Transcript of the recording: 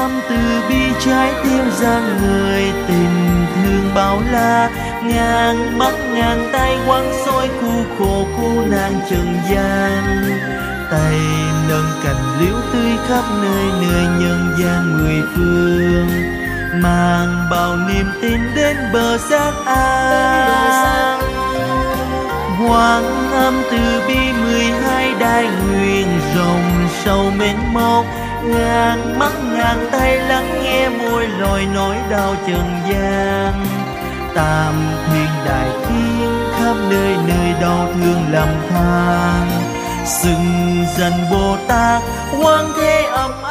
âm từ bi trái tim rạng người, tình thương bao la ngàn mắt ngàn tay quăng xôi khu khổ khu nạn trần gian. Tay nâng cành liễu tươi khắp nơi nơi nhân gian mười phương, mang bao niềm tin đến bờ giác an. Quang âm từ bi 12 đại nguyện rồng sâu mênh mông, ngàn mắt ngàn tay lắng nghe môi lời nói đau trần gian. Tam thiên đại thiên khắp nơi nơi đau thương lầm than, xưng danh Bồ Tát quang thế âm